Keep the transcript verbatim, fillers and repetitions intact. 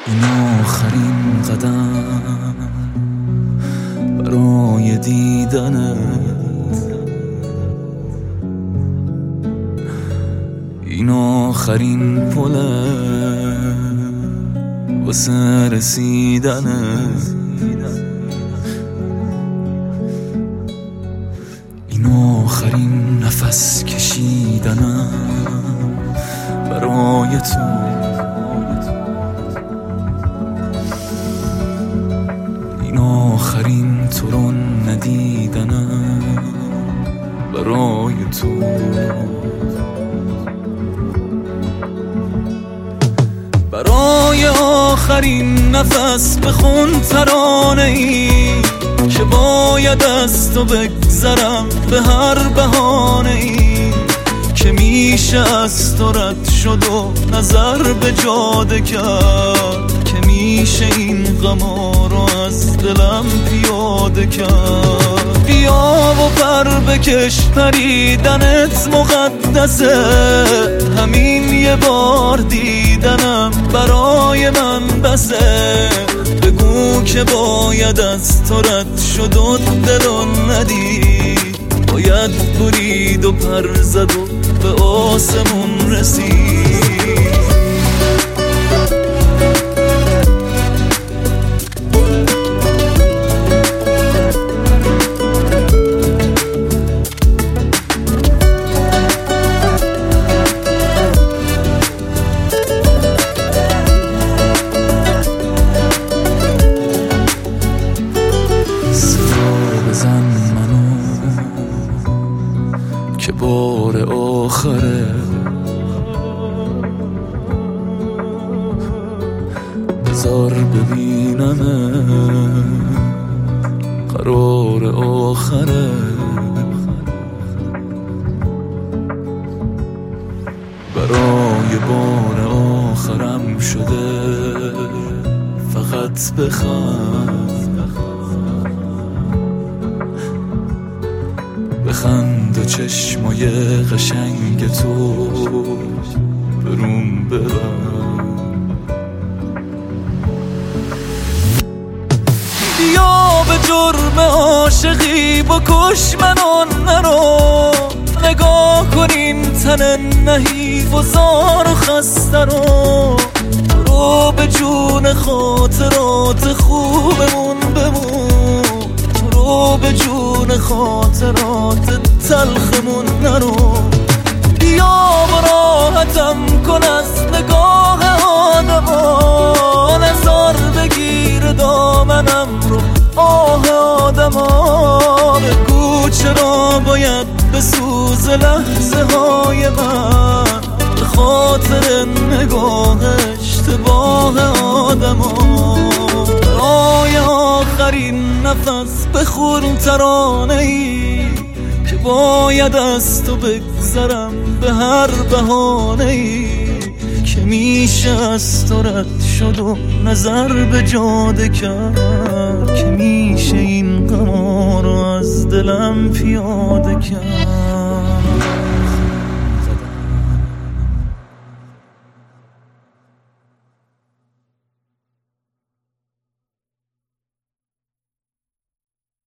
این آخرین قدم برای دیدنت، این آخرین پله واسه رسیدنت، این آخرین نفس کشیدنم برای تو، این آخرین تو رو ندیدنم برای تو. برای آخرین نفس بخون ترانه ای که باید از تو بگذرم به هر بهانه ای که میشه از تو رد شد و نظر به جاده کرد، که میشه این غما رو از دلم پیاده کرد. بیا و پر بکش، پریدنت مقدسه، همین یه بار دیدنم برای من بسه. بگو که باید از تو رد شد و دلو ندید، باید برید و پر زد و به آسمون رسید. که بار آخره، بذار ببینمه قرار آخره. برای بار آخرم شده فقط بخند، بخند و چشمای قشنگ تو بروم ببند. بیا به جرم عاشقی بکش منو نرو، نگاه کن این تن نحیف و زار و خسته رو، برو به جون خاطرات خوبمون بمون، برو به جون خاطرات تلخمون نرو. بیا و راحتم کن از نگاه آدما، نزار بگیر دامنم رو آه آدما. بگو چرا باید بسوز لحظه های من به خاطر نگاه اشتباه آدما. برای آخرین نفس بخون ترانه ای که باید از تو بگذرم به هر بهانه ای که میشه از تو رد شد و نظر به جاده کرد، که میشه این غما رو از دلم پیاده کرد.